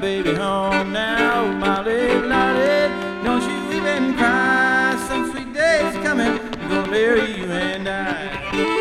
baby home now. Oh, my little lady, don't you even cry. Some sweet day's coming, we're gonna marry you and I.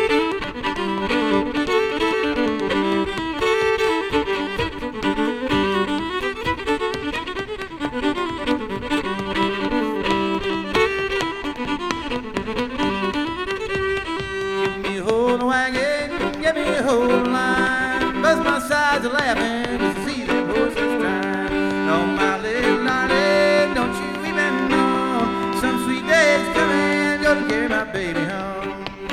Get me a whole line, bust my sides a laughing to see them horses crying. Oh, my little darling, don't you even know some sweet day's coming, gonna carry my baby home.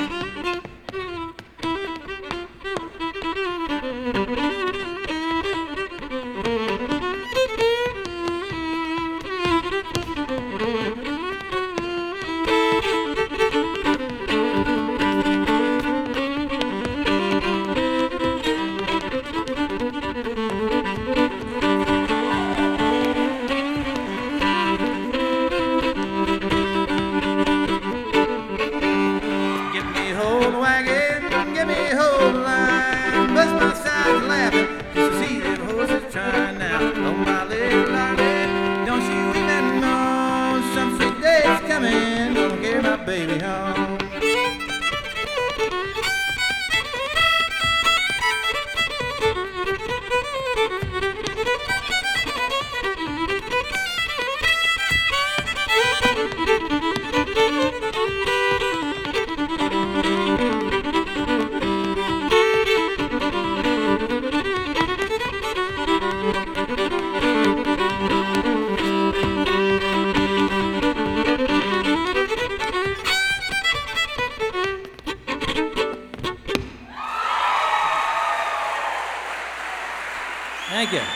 Give me a whole line, bust my sides laughing just to see them horses trying now. Oh, my little darling, don't you even know some sweet day's coming, gonna carry my baby home. Thank you.